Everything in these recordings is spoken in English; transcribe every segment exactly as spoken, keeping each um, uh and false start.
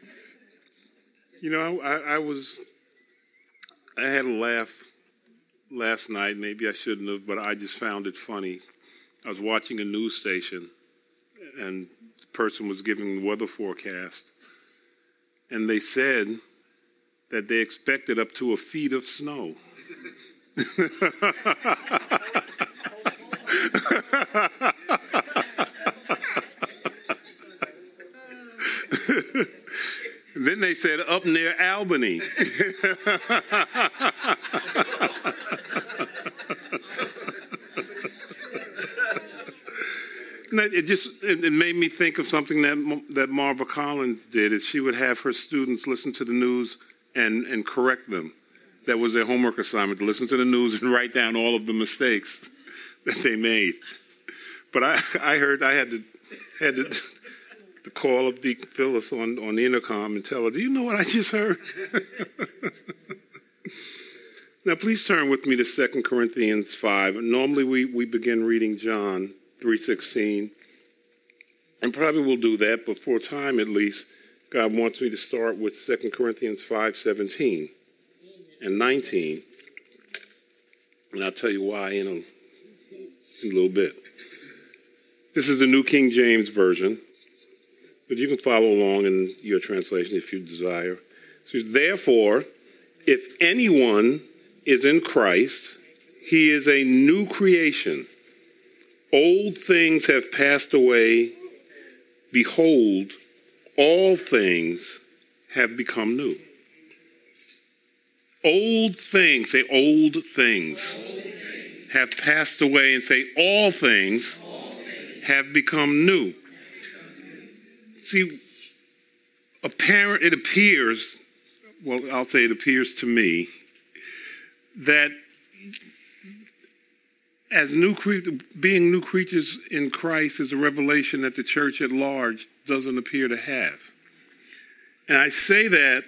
You know, I, I was, I had a laugh last night. Maybe I shouldn't have, but I just found it funny. I was watching a news station, and the person was giving the weather forecast, and they said that they expected up to a feet of snow. Then they said up near Albany. It just it made me think of something that that Marva Collins did. Is she would have her students listen to the news and and correct them. That was their homework assignment, to listen to the news and write down all of the mistakes that they made. But I I heard I had to had to, to call up Deacon Phyllis on on the intercom and tell her, do you know what I just heard? Now please turn with me to Second Corinthians five. Normally we we begin reading John three sixteen, and probably we'll do that, but for time at least, God wants me to start with Second Corinthians five seventeen and nineteen, and I'll tell you why in a, in a little bit. This is the New King James Version, but you can follow along in your translation if you desire. It says, therefore, if anyone is in Christ, he is a new creation. Old things have passed away. Behold, all things have become new. Old things, say old things, old things. have passed away, and say all things, all things. have become new. See, apparent, it appears, well, I'll say it appears to me, that As new cre- being new creatures in Christ is a revelation that the church at large doesn't appear to have. And I say that,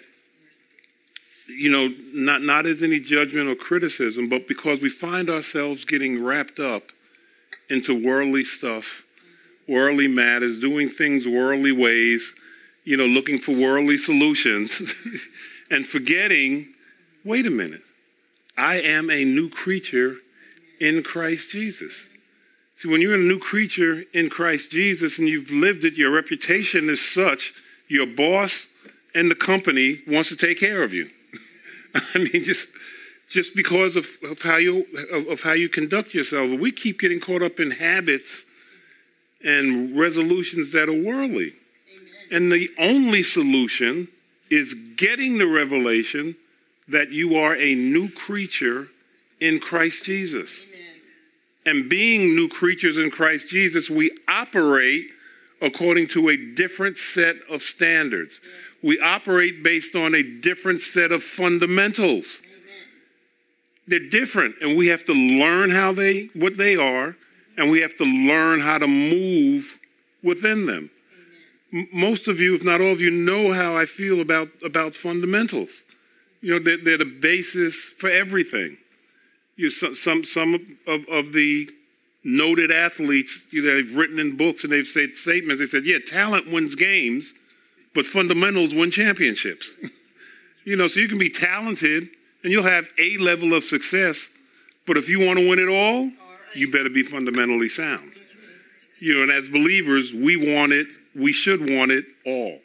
you know, not, not as any judgment or criticism, but because we find ourselves getting wrapped up into worldly stuff, worldly matters, doing things worldly ways, you know, looking for worldly solutions, and forgetting, wait a minute, I am a new creature in Christ Jesus. See, when you're a new creature in Christ Jesus and you've lived it, your reputation is such, your boss and the company wants to take care of you. I mean, just just because of, of how you of, of how you conduct yourself. We keep getting caught up in habits and resolutions that are worldly. Amen. And the only solution is getting the revelation that you are a new creature in Christ Jesus. Amen. And being new creatures in Christ Jesus, we operate according to a different set of standards. Yeah. We operate based on a different set of fundamentals. Amen. They're different, and we have to learn how they, what they are, and we have to learn how to move within them. M- most of you, if not all of you, know how I feel about, about fundamentals. You know, they're, they're the basis for everything. You know, some some some of, of the noted athletes, you know, they've written in books and they've said statements. They said, yeah, talent wins games, but fundamentals win championships. You know, so you can be talented and you'll have a level of success, but if you want to win it all, you better be fundamentally sound. You know, and as believers, we want it, we should want it all.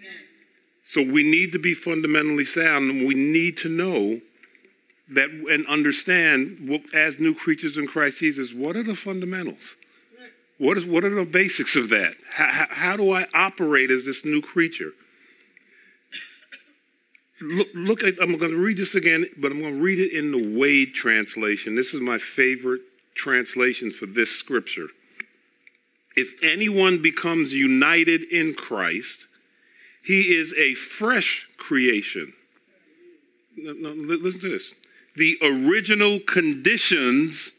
So we need to be fundamentally sound, and we need to know that and understand, what, as new creatures in Christ Jesus, what are the fundamentals? What is what are the basics of that? How, how do I operate as this new creature? Look, look at, I'm going to read this again, but I'm going to read it in the Wade translation. This is my favorite translation for this scripture. If anyone becomes united in Christ, he is a fresh creation. No, no, listen to this. The original conditions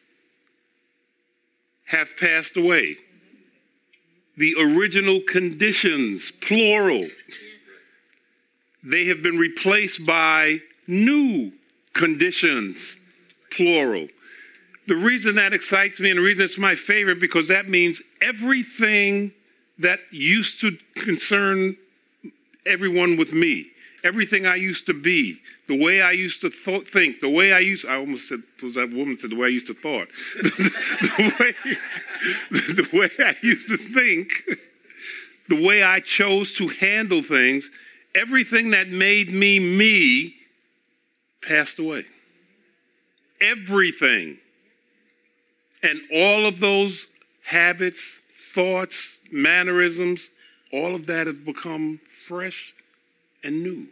have passed away. The original conditions, plural, they have been replaced by new conditions, plural. The reason that excites me and the reason it's my favorite, because that means everything that used to concern everyone with me. Everything I used to be, the way I used to th- think, the way I used, I almost said, was that woman said, the way I used to thought. the, way, the way I used to think, the way I chose to handle things, everything that made me me passed away. Everything. And all of those habits, thoughts, mannerisms, all of that has become fresh and new.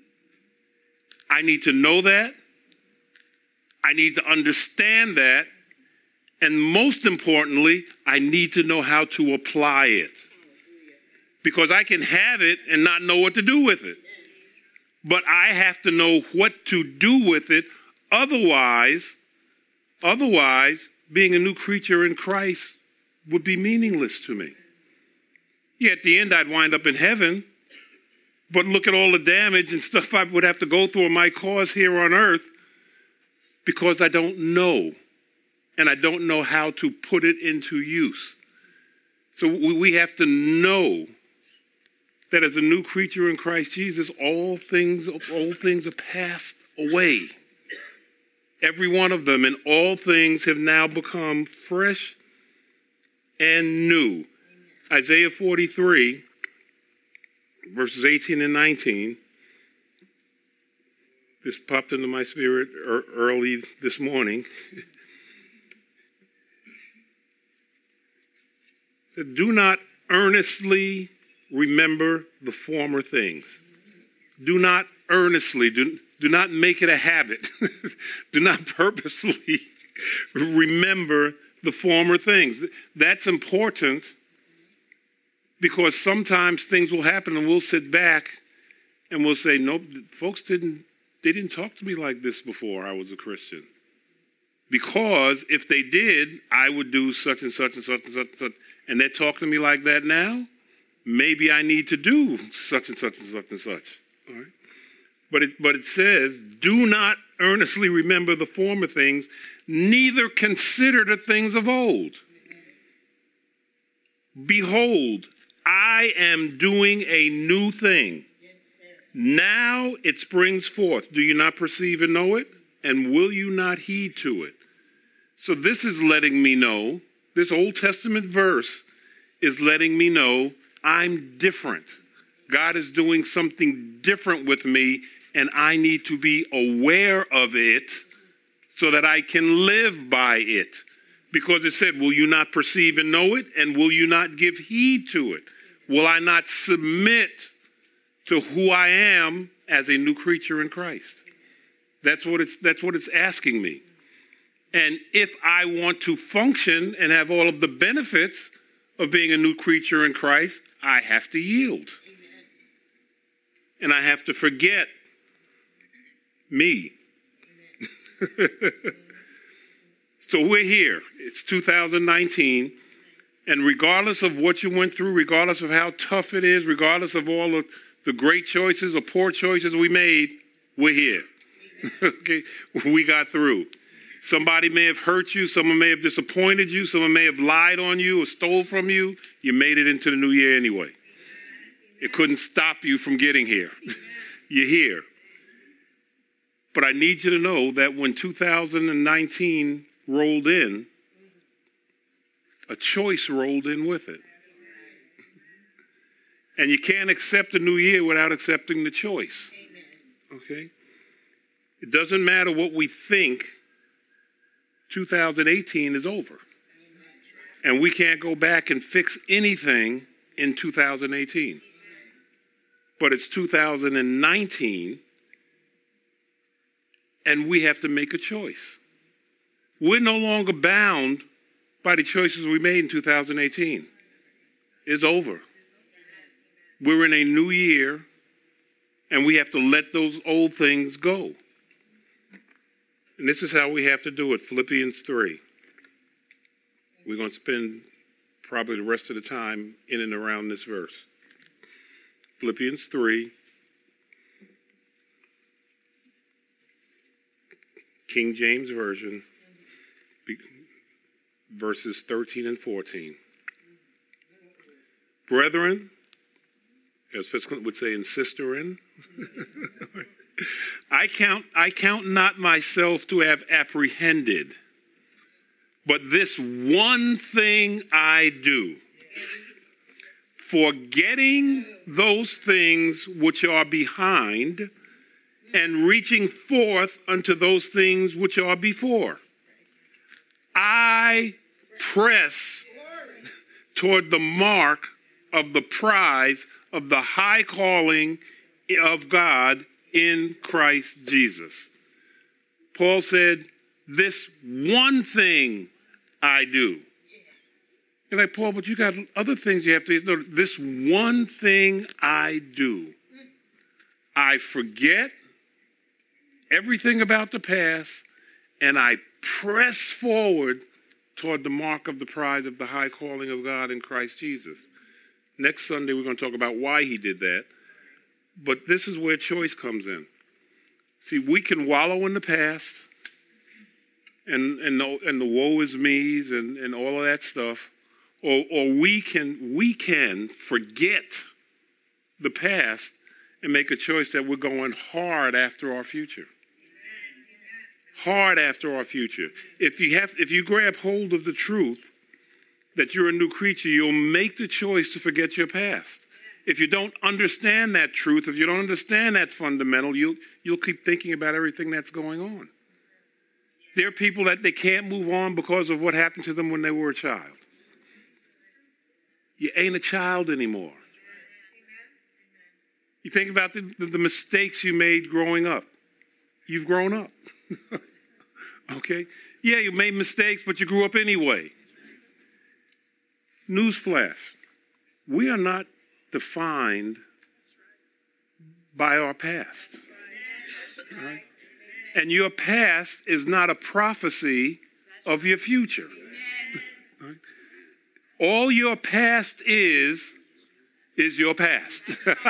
I need to know that. I need to understand that. And most importantly, I need to know how to apply it. Because I can have it and not know what to do with it. But I have to know what to do with it. Otherwise, otherwise, being a new creature in Christ would be meaningless to me. Yeah, at the end, I'd wind up in heaven. But look at all the damage and stuff I would have to go through in my cause here on earth because I don't know. And I don't know how to put it into use. So we have to know that as a new creature in Christ Jesus, all things, all things are passed away. Every one of them, and all things have now become fresh and new. Isaiah forty-three, verses eighteen and nineteen. This popped into my spirit early this morning. Do not earnestly remember the former things. Do not earnestly, do, do not make it a habit. Do not purposely remember the former things. That's important because sometimes things will happen and we'll sit back and we'll say, nope, folks didn't, they didn't talk to me like this before I was a Christian. Because if they did, I would do such and such and such and such and such. And they're talking to me like that now, maybe I need to do such and such and such and such. All right? But it, but it says, do not earnestly remember the former things, neither consider the things of old. Behold, I am doing a new thing. Now it springs forth. Do you not perceive and know it? And will you not heed to it? So this is letting me know, this Old Testament verse is letting me know I'm different. God is doing something different with me, and I need to be aware of it so that I can live by it. Because it said, will you not perceive and know it? And will you not give heed to it? Will I not submit to who I am as a new creature in Christ? That's what it's, that's what it's asking me. And if I want to function and have all of the benefits of being a new creature in Christ, I have to yield. Amen. And I have to forget me. So we're here. It's two thousand nineteen. And regardless of what you went through, regardless of how tough it is, regardless of all of the great choices or poor choices we made, we're here. Okay, we got through. Somebody may have hurt you. Someone may have disappointed you. Someone may have lied on you or stole from you. You made it into the new year anyway. It couldn't stop you from getting here. You're here. But I need you to know that when two thousand nineteen rolled in, a choice rolled in with it. And you can't accept a new year without accepting the choice. Okay? It doesn't matter what we think. two thousand eighteen is over. And we can't go back and fix anything in two thousand eighteen. But it's two thousand nineteen, and we have to make a choice. We're no longer bound by the choices we made in two thousand eighteen. It's over. We're in a new year, and we have to let those old things go. And this is how we have to do it. Philippians three. We're going to spend probably the rest of the time in and around this verse. Philippians three. King James Version. Verses thirteen and fourteen. Brethren, as Fitzclifton would say, in sisterin. I count, I count not myself to have apprehended, but this one thing I do, forgetting those things which are behind and reaching forth unto those things which are before. I press toward the mark of the prize of the high calling of God in Christ Jesus. Paul said, this one thing I do. You're like, Paul, but you got other things you have to do. No, this one thing I do. I forget everything about the past, and I press forward toward the mark of the prize of the high calling of God in Christ Jesus. Next Sunday, we're going to talk about why he did that. But this is where choice comes in. See, we can wallow in the past and and the, and the woe is me's and, and all of that stuff, or or we can we can forget the past and make a choice that we're going hard after our future. Hard after our future. If you have, if you grab hold of the truth that you're a new creature, you'll make the choice to forget your past. If you don't understand that truth, if you don't understand that fundamental, you'll, you'll keep thinking about everything that's going on. There are people that they can't move on because of what happened to them when they were a child. You ain't a child anymore. You think about the, the, the mistakes you made growing up. You've grown up. Okay? Yeah, you made mistakes, but you grew up anyway. Newsflash. We are not defined by our past. Right? And your past is not a prophecy of your future. Right? All your past is, is your past.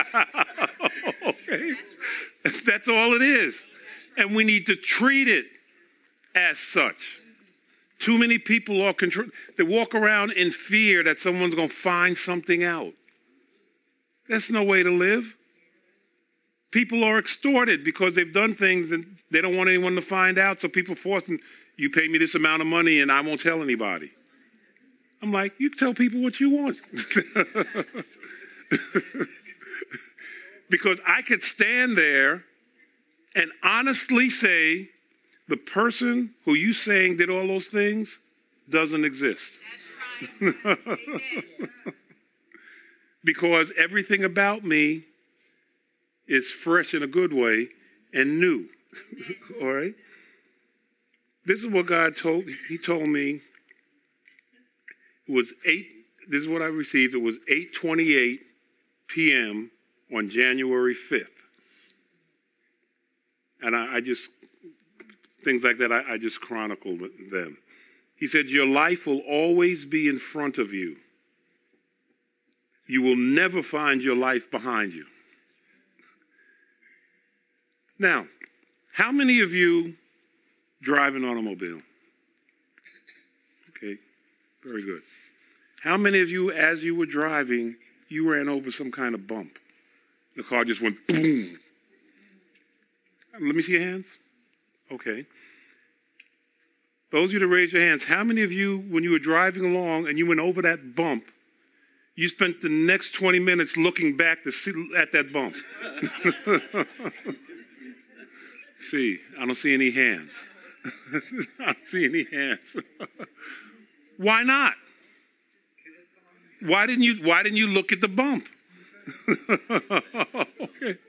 Okay? That's all it is. And we need to treat it as such. Too many people are control. They walk around in fear that someone's going to find something out. That's no way to live. People are extorted because they've done things and they don't want anyone to find out. So people force them, you pay me this amount of money and I won't tell anybody. I'm like, you tell people what you want. Because I could stand there and honestly say, the person who you saying did all those things doesn't exist. That's right. Because everything about me is fresh in a good way and new. All right? This is what God told, he told me. It was eight, this is what I received. It was eight twenty-eight p.m. on January fifth. And I, I just, things like that, I, I just chronicled them. He said, your life will always be in front of you. You will never find your life behind you. Now, how many of you drive an automobile? Okay, very good. How many of you, as you were driving, you ran over some kind of bump? The car just went boom. Let me see your hands. Okay. Those of you that raised your hands, how many of you, when you were driving along and you went over that bump, you spent the next twenty minutes looking back to see at that bump? See, I don't see any hands. I don't see any hands. Why not? Why didn't you, why didn't you look at the bump? Okay.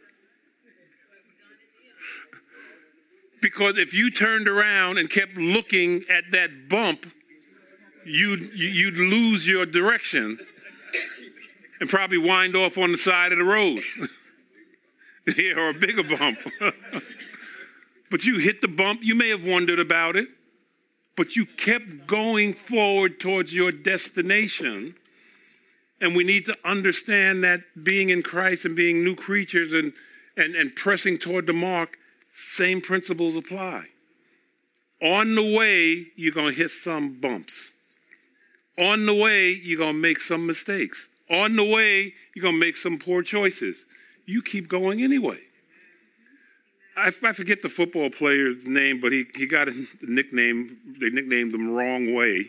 Because if you turned around and kept looking at that bump, you'd, you'd lose your direction and probably wind off on the side of the road. Yeah, or a bigger bump. But you hit the bump. You may have wondered about it, but you kept going forward towards your destination. And we need to understand that being in Christ and being new creatures and, and, and pressing toward the mark, same principles apply. On the way, you're going to hit some bumps. On the way, you're going to make some mistakes. On the way, you're going to make some poor choices. You keep going anyway. I, I forget the football player's name, but he, he got a nickname. They nicknamed him Wrong Way.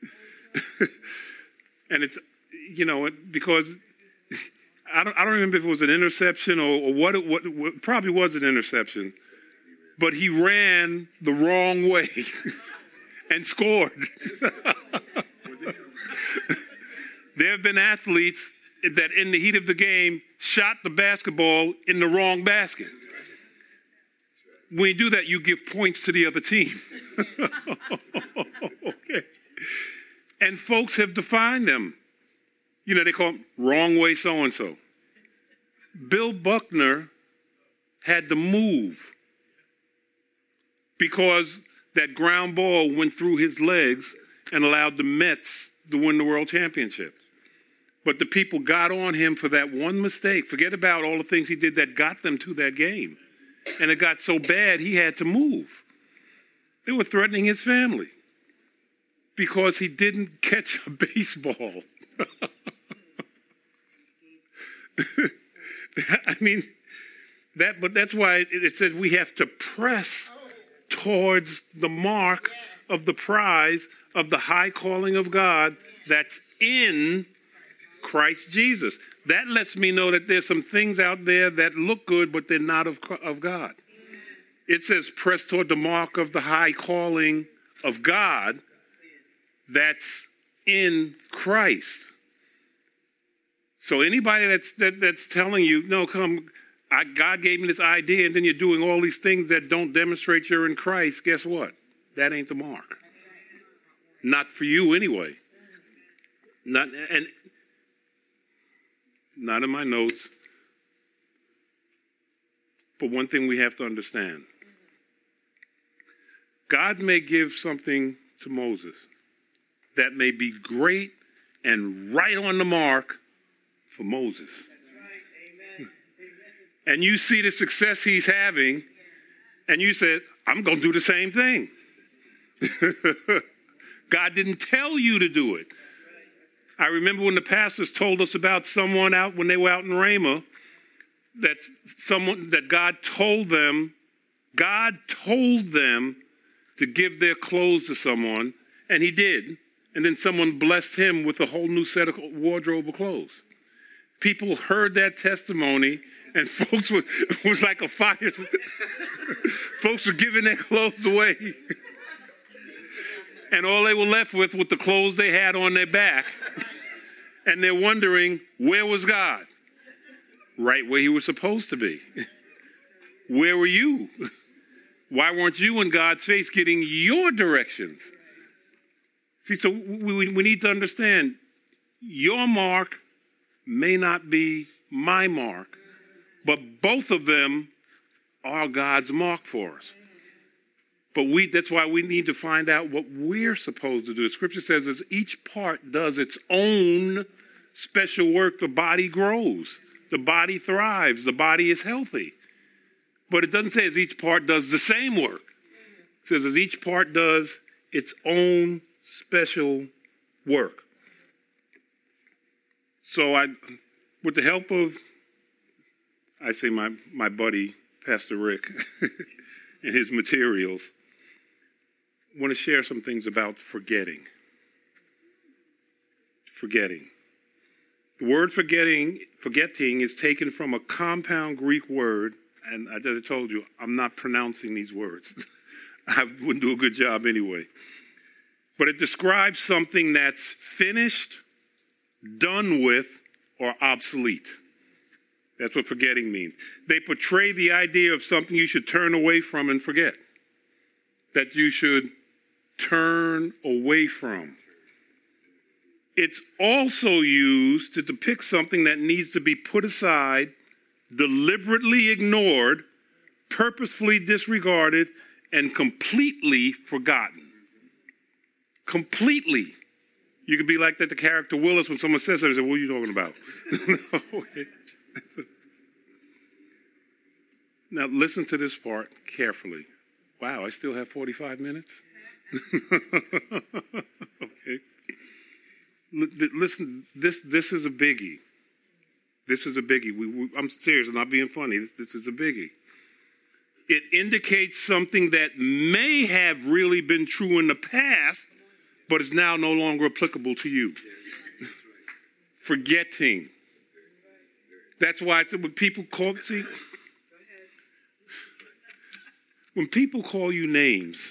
And it's, you know, because I don't, I don't remember if it was an interception or, or what, it, what, what probably was an interception. But he ran the wrong way and scored. There have been athletes that in the heat of the game shot the basketball in the wrong basket. When you do that, you give points to the other team. Okay. And folks have defined them. You know, they call them wrong way so-and-so. Bill Buckner had to move because that ground ball went through his legs and allowed the Mets to win the world championship. But the people got on him for that one mistake. Forget about all the things he did that got them to that game. And it got so bad, he had to move. They were threatening his family because he didn't catch a baseball. I mean, that. But that's why it, it says we have to press towards the mark of the prize of the high calling of God that's in Christ Jesus. That lets me know that there's some things out there that look good, but they're not of, of God. It says press toward the mark of the high calling of God that's in Christ. So anybody that's that, that's telling you, no, come, I, God gave me this idea, and then you're doing all these things that don't demonstrate you're in Christ, guess what? That ain't the mark. Not for you anyway. Not and not in my notes. But one thing we have to understand. God may give something to Moses that may be great and right on the mark for Moses. And you see the success he's having, and you said, I'm going to do the same thing. God didn't tell you to do it. I remember when the pastors told us about someone out when they were out in Ramah, that someone that God told them, God told them to give their clothes to someone, and he did. And then someone blessed him with a whole new set of wardrobe of clothes. People heard that testimony, and folks was, it was like a fire. Folks were giving their clothes away. And all they were left with was the clothes they had on their back. And they're wondering, where was God? Right where he was supposed to be. Where were you? Why weren't you in God's face getting your directions? See, so we, we need to understand, your mark may not be my mark, but both of them are God's mark for us. But we that's why we need to find out what we're supposed to do. Scripture says as each part does its own special work, the body grows, the body thrives, the body is healthy. But it doesn't say as each part does the same work. It says as each part does its own special work. So I, with the help of, I say my, my buddy, Pastor Rick, and his materials, I want to share some things about forgetting. Forgetting. The word forgetting, forgetting is taken from a compound Greek word, and as I told you, I'm not pronouncing these words. I wouldn't do a good job anyway. But it describes something that's finished, done with, or obsolete. That's what forgetting means. They portray the idea of something you should turn away from and forget. That you should turn away from. It's also used to depict something that needs to be put aside, deliberately ignored, purposefully disregarded, and completely forgotten. Completely. You could be like that, the character Willis, when someone says something, say, what are you talking about? Now, listen to this part carefully. Wow, I still have forty-five minutes? Okay. Listen, this this is a biggie. This is a biggie. We, we, I'm serious. I'm not being funny. This, this is a biggie. It indicates something that may have really been true in the past, but is now no longer applicable to you. Forgetting. That's why I said when people call, see, when people call you names,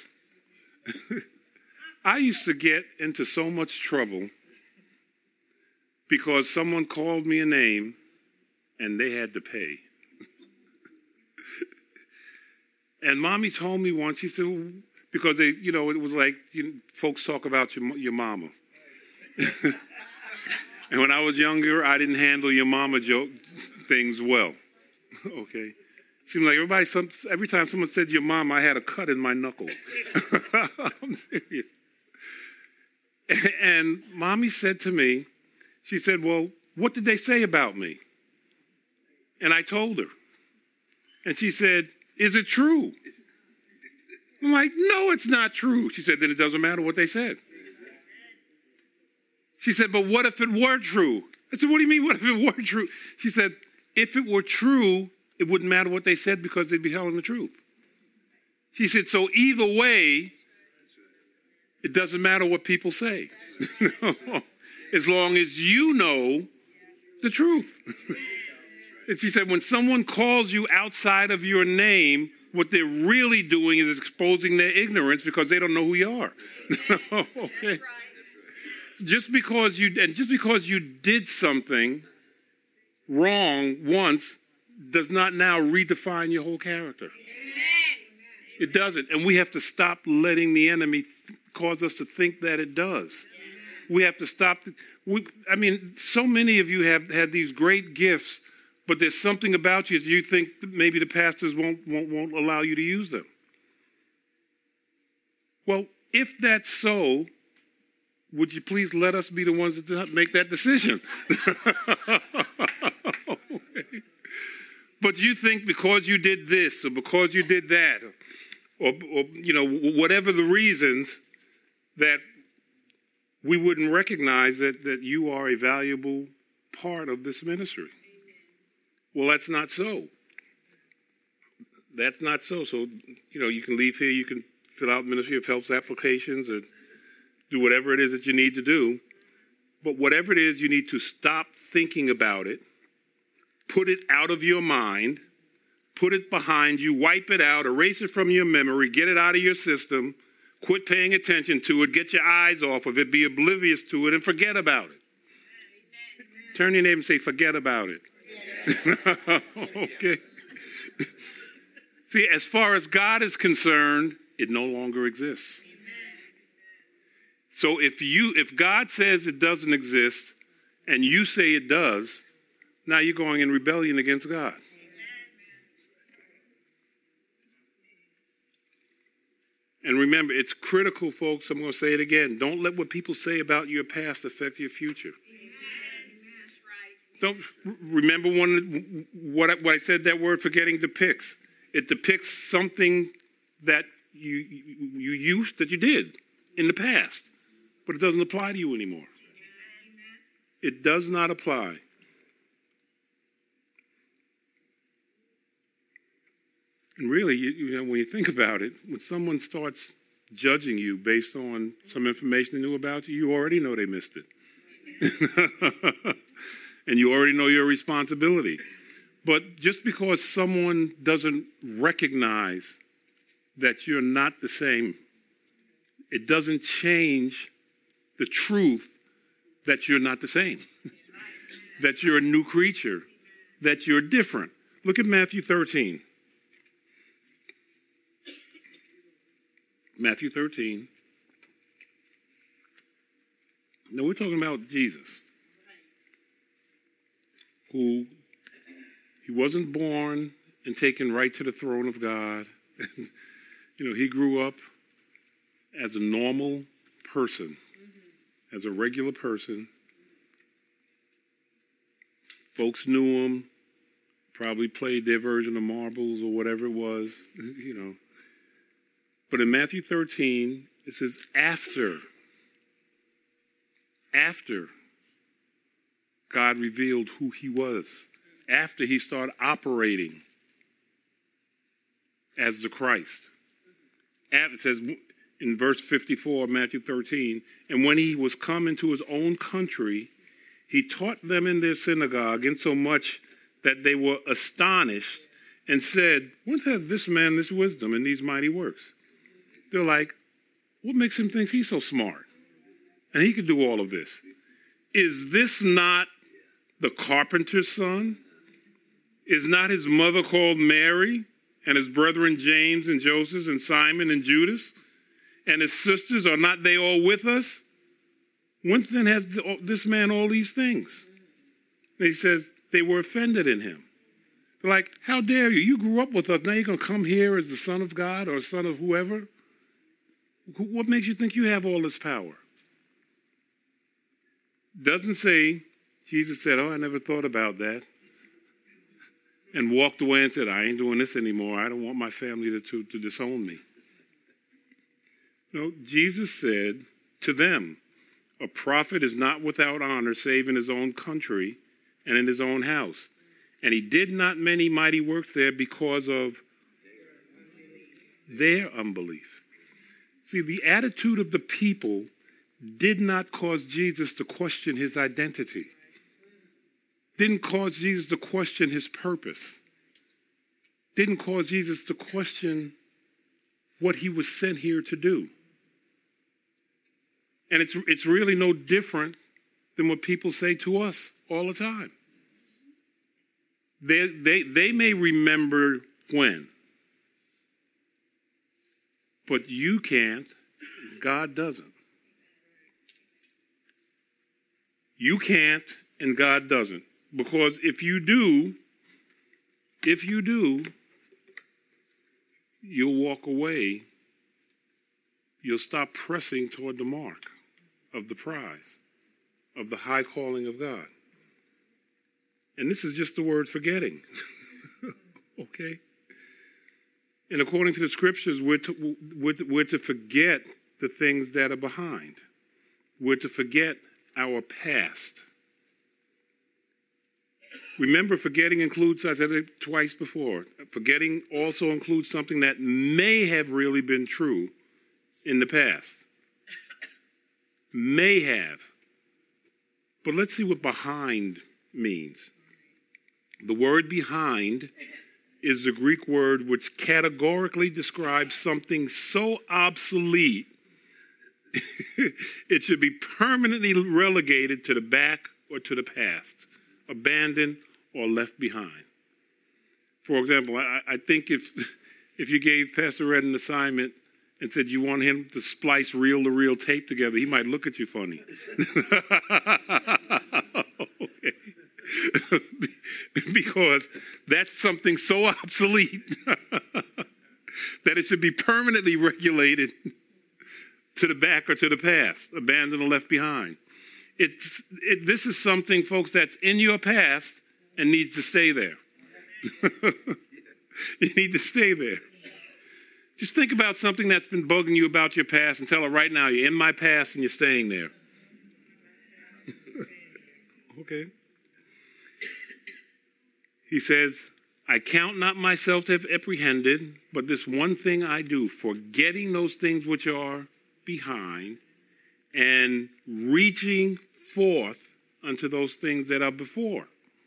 I used to get into so much trouble because someone called me a name and they had to pay. And mommy told me once, she said, well, because they, you know, it was like you know, folks talk about your, your mama. And when I was younger, I didn't handle your mama joke things well. Okay. It seemed like everybody, some, every time someone said your mom, I had a cut in my knuckle. I'm serious. And mommy said to me, she said, well, what did they say about me? And I told her. And she said, is it true? I'm like, no, it's not true. She said, then it doesn't matter what they said. She said, but what if it were true? I said, what do you mean, what if it were true? She said, if it were true, it wouldn't matter what they said because they'd be telling the truth. She said, so either way, it doesn't matter what people say. As long as you know the truth. And she said, when someone calls you outside of your name, what they're really doing is exposing their ignorance because they don't know who you are. Okay. Just because you and just because you did something wrong once does not now redefine your whole character. It doesn't. And we have to stop letting the enemy cause us to think that it does. We have to stop. We, I mean, so many of you have had these great gifts, but there's something about you that you think maybe the pastors won't, won't, won't allow you to use them. Well, if that's so, would you please let us be the ones that make that decision? Okay. But you think because you did this or because you did that or, or you know, whatever the reasons that we wouldn't recognize that, that you are a valuable part of this ministry. Well, that's not so. That's not so. So, you know, you can leave here, you can fill out Ministry of Help's applications or do whatever it is that you need to do. But whatever it is, you need to stop thinking about it, put it out of your mind, put it behind you, wipe it out, erase it from your memory, get it out of your system, quit paying attention to it, get your eyes off of it, be oblivious to it, and forget about it. Amen. Turn to your neighbor and say, forget about it. Okay. See, as far as God is concerned, it no longer exists. So if you, if God says it doesn't exist and you say it does, now you're going in rebellion against God. And remember, it's critical, folks. I'm going to say it again. Don't let what people say about your past affect your future. Don't remember one what I, what I said. That word forgetting depicts. It depicts something that you you used that you did in the past, but it doesn't apply to you anymore. It does not apply. And really, you, you know, when you think about it, when someone starts judging you based on some information they knew about you, you already know they missed it. And you already know your responsibility. But just because someone doesn't recognize that you're not the same, it doesn't change the truth that you're not the same, that you're a new creature, that you're different. Look at Matthew thirteen. Matthew thirteen. Now we're talking about Jesus, who he wasn't born and taken right to the throne of God. You know, he grew up as a normal person, mm-hmm. as a regular person. Folks knew him, probably played their version of marbles or whatever it was, you know. But in Matthew thirteen, it says, after, after God revealed who he was, after he started operating as the Christ. It says in verse fifty-four of Matthew thirteen, and when he was come into his own country, he taught them in their synagogue, insomuch that they were astonished and said, whence hath this man this wisdom and these mighty works? They're like, what makes him think he's so smart? And he could do all of this. Is this not the carpenter's son? Is not his mother called Mary, and his brethren James and Joseph and Simon and Judas? And his sisters, are not they all with us? Whence then has this man all these things? And he says, they were offended in him. They're like, how dare you? You grew up with us. Now you're going to come here as the son of God or son of whoever? What makes you think you have all this power? Doesn't say, Jesus said, oh, I never thought about that. And walked away and said, I ain't doing this anymore. I don't want my family to, to, to disown me. No, Jesus said to them, a prophet is not without honor save in his own country and in his own house. And he did not many mighty works there because of their unbelief. See, the attitude of the people did not cause Jesus to question his identity. Didn't cause Jesus to question his purpose. Didn't cause Jesus to question what he was sent here to do. And it's it's really no different than what people say to us all the time. They, they, they may remember when, but you can't, God doesn't. You can't, and God doesn't. Because if you do, if you do, you'll walk away. You'll stop pressing toward the mark of the prize, of the high calling of God. And this is just the word forgetting. Okay? And according to the scriptures, we're to, we're, to, we're to forget the things that are behind. We're to forget our past. Remember, forgetting includes, I said it twice before, forgetting also includes something that may have really been true in the past. May have. But let's see what behind means. The word behind is the Greek word which categorically describes something so obsolete it should be permanently relegated to the back or to the past, abandoned or left behind. For example, I, I think if if you gave Pastor Red an assignment and said you want him to splice reel-to-reel tape together, he might look at you funny. Because that's something so obsolete that it should be permanently regulated to the back or to the past, abandoned or left behind. It's, it, this is something, folks, that's in your past and needs to stay there. You need to stay there. Just think about something that's been bugging you about your past and tell it right now, you're in my past and you're staying there. Okay. He says, I count not myself to have apprehended, but this one thing I do, forgetting those things which are behind and reaching forth unto those things that are before.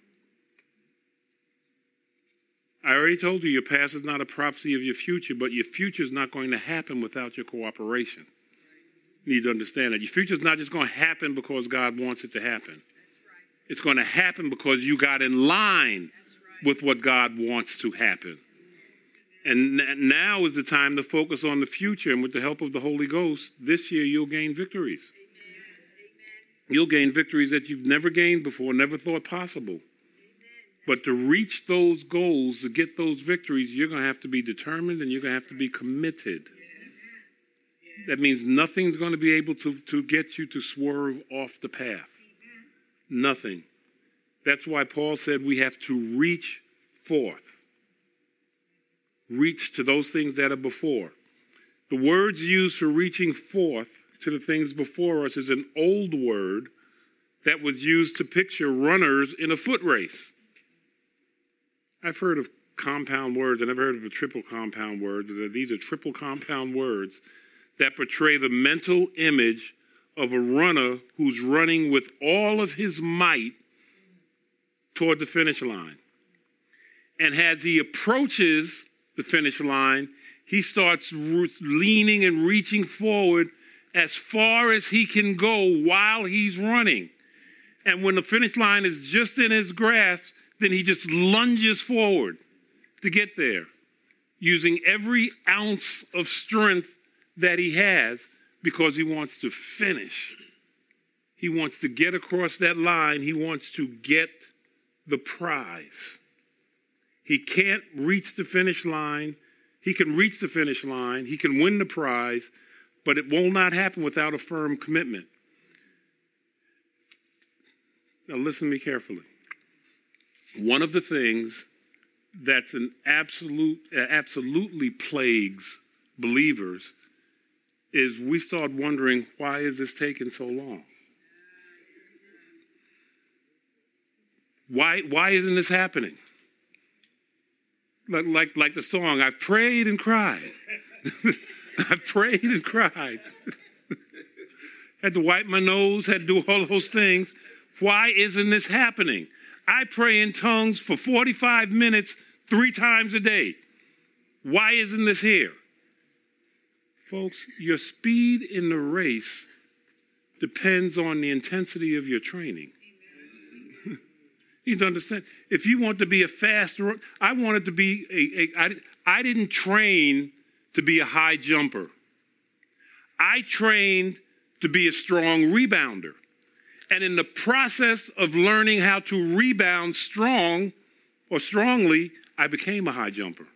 I already told you your past is not a prophecy of your future, but your future is not going to happen without your cooperation. You need to understand that. Your future is not just going to happen because God wants it to happen. It's going to happen because you got in line with what God wants to happen. And now is the time to focus on the future, and with the help of the Holy Ghost, this year you'll gain victories. You'll gain victories that you've never gained before, never thought possible. But to reach those goals, to get those victories, you're going to have to be determined and you're going to have to be committed. That means nothing's going to be able to, to get you to swerve off the path. Nothing. That's why Paul said we have to reach forth. Reach to those things that are before. The words used for reaching forth to the things before us is an old word that was used to picture runners in a foot race. I've heard of compound words. I never heard of a triple compound word. These are triple compound words that portray the mental image of a runner who's running with all of his might toward the finish line. And as he approaches the finish line, he starts leaning and reaching forward as far as he can go while he's running. And when the finish line is just in his grasp, then he just lunges forward to get there, using every ounce of strength that he has because he wants to finish. He wants to get across that line. He wants to get the prize. He can't reach the finish line. He can reach the finish line. He can win the prize, but it will not happen without a firm commitment. Now listen to me carefully. One of the things that's an absolute, uh, absolutely plagues believers is we start wondering, why is this taking so long? Why, why isn't this happening? Like, like, like the song, I've prayed and cried. I've prayed and cried. Had to wipe my nose, had to do all those things. Why isn't this happening? I pray in tongues for forty-five minutes, three times a day. Why isn't this here? Folks, your speed in the race depends on the intensity of your training. You need to understand. If you want to be a fast runner, I wanted to be a, a I, I didn't train to be a high jumper. I trained to be a strong rebounder. And in the process of learning how to rebound strong or strongly, I became a high jumper.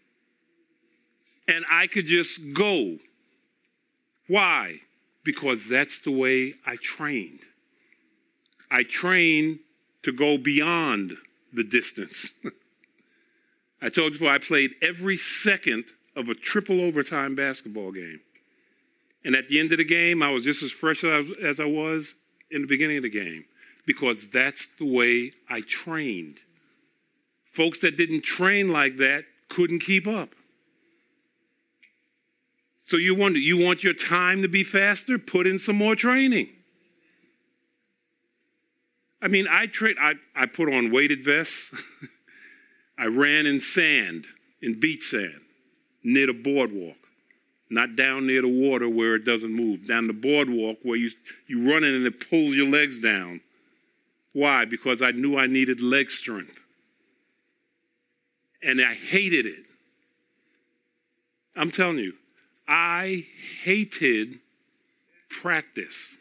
And I could just go. Why? Because that's the way I trained. I trained to go beyond the distance. I told you before, I played every second of a triple overtime basketball game. And at the end of the game, I was just as fresh as I was, as I was in the beginning of the game, because that's the way I trained. Folks that didn't train like that couldn't keep up. So you wonder, you want your time to be faster? Put in some more training. I mean, I, tra- I, I put on weighted vests. I ran in sand, in beach sand, near the boardwalk. Not down near the water where it doesn't move. Down the boardwalk where you, you run in and it pulls your legs down. Why? Because I knew I needed leg strength. And I hated it. I'm telling you, I hated practice.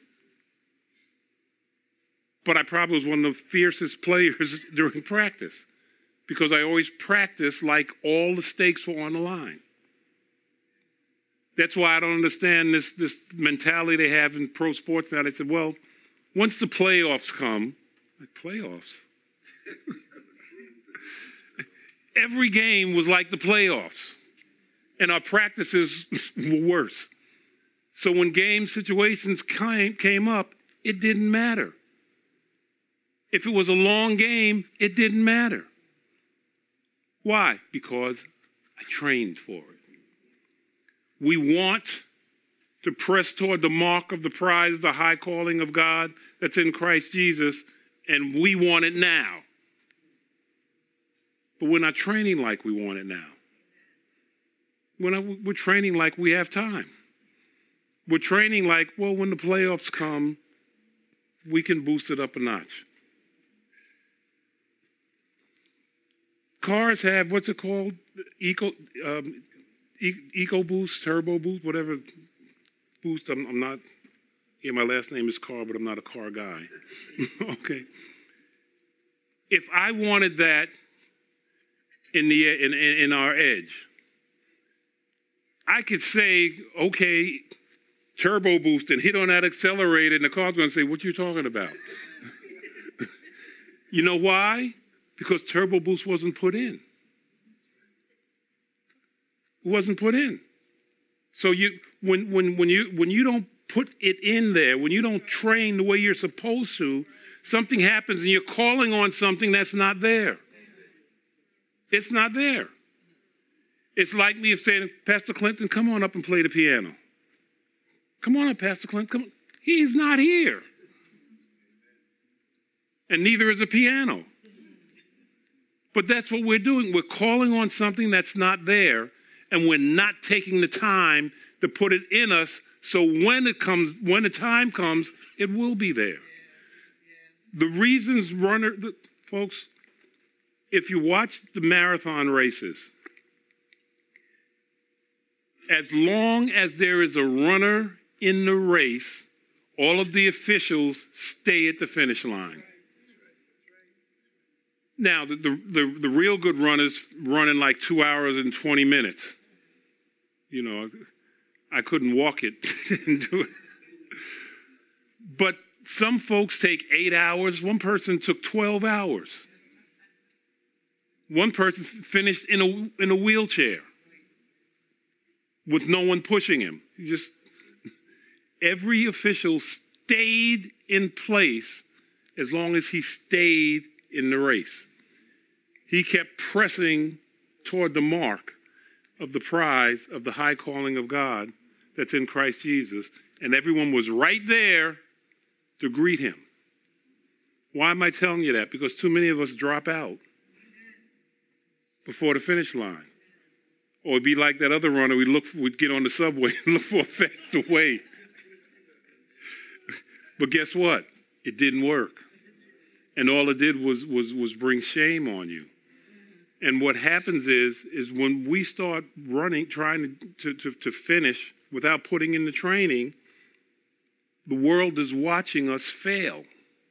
But I probably was one of the fiercest players during practice because I always practiced like all the stakes were on the line. That's why I don't understand this, this mentality they have in pro sports now. They said, well, once the playoffs come, like playoffs? Every game was like the playoffs, and our practices were worse. So when game situations came, came up, it didn't matter. If it was a long game, it didn't matter. Why? Because I trained for it. We want to press toward the mark of the prize of the high calling of God that's in Christ Jesus, and we want it now. But we're not training like we want it now. We're, not, we're training like we have time. We're training like, well, when the playoffs come, we can boost it up a notch. Cars have, what's it called? Eco, um, e- Eco Boost, Turbo Boost, whatever boost. I'm, I'm not, yeah, my last name is Carr, but I'm not a car guy. Okay. If I wanted that in the in, in our Edge, I could say, okay, turbo boost, and hit on that accelerator, and the car's going to say, what you talking about? You know why? Because turbo boost wasn't put in. It wasn't put in. So you when when when you when you don't put it in there, when you don't train the way you're supposed to, something happens and you're calling on something that's not there. It's not there. It's like me saying, Pastor Clinton, come on up and play the piano. Come on up, Pastor Clinton. Come on. He's not here. And neither is a piano. But that's what we're doing. We're calling on something that's not there, and we're not taking the time to put it in us so when it comes, when the time comes, it will be there. The reasons runner, the, folks, if you watch the marathon races, as long as there is a runner in the race, all of the officials stay at the finish line. Now, the, the, the, the real good runners run in like two hours and twenty minutes. You know, I couldn't walk it and do it. But some folks take eight hours. One person took twelve hours. One person finished in a, in a wheelchair with no one pushing him. He just, every official stayed in place as long as he stayed in the race. He kept pressing toward the mark of the prize of the high calling of God that's in Christ Jesus, and everyone was right there to greet him. Why am I telling you that? Because too many of us drop out before the finish line. Or it'd be like that other runner, we'd, look for, we'd get on the subway and look for a faster way. But guess what? It didn't work. And all it did was, was, was bring shame on you. And what happens is, is when we start running, trying to, to, to finish without putting in the training, the world is watching us fail.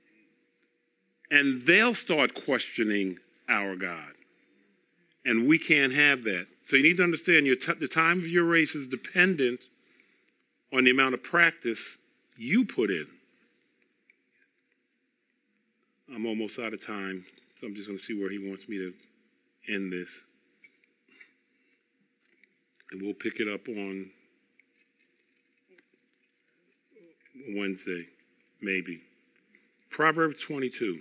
And they'll start questioning our God. And we can't have that. So you need to understand your t- the time of your race is dependent on the amount of practice you put in. I'm almost out of time, so I'm just going to see where he wants me to end this. And we'll pick it up on Wednesday, maybe. Proverbs twenty-two.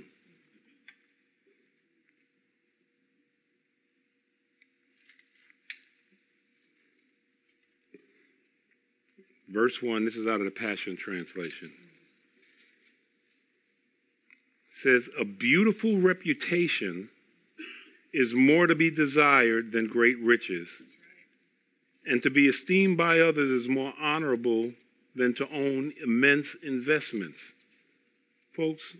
Verse one, this is out of the Passion Translation. It says, a beautiful reputation is more to be desired than great riches, and to be esteemed by others is more honorable than to own immense investments. Folks,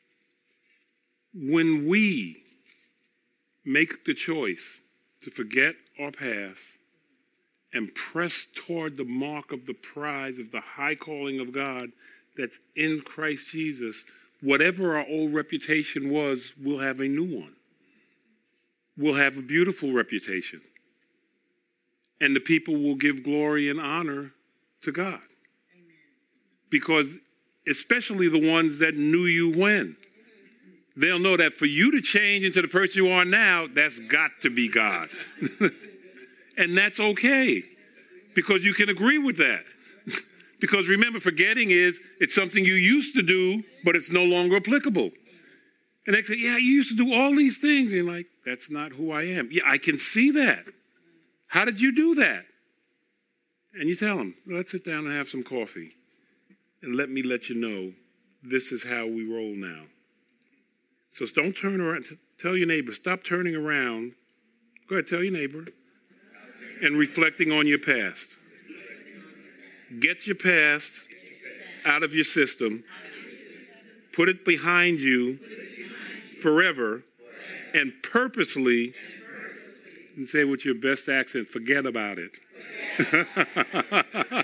when we make the choice to forget our past and press toward the mark of the prize of the high calling of God that's in Christ Jesus, whatever our old reputation was, we'll have a new one. We'll have a beautiful reputation. And the people will give glory and honor to God. Amen. Because especially the ones that knew you when. They'll know that for you to change into the person you are now, that's got to be God. And that's okay, because you can agree with that. Because remember, forgetting is, it's something you used to do, but it's no longer applicable. And they say, yeah, you used to do all these things. And you're like, that's not who I am. Yeah, I can see that. How did you do that? And you tell them, let's sit down and have some coffee. And let me let you know, this is how we roll now. So don't turn around. Tell your neighbor, stop turning around. Go ahead, tell your neighbor. And reflecting on your past. Get your past out of your system. Put it behind you forever. And purposely, and say with your best accent, forget about it.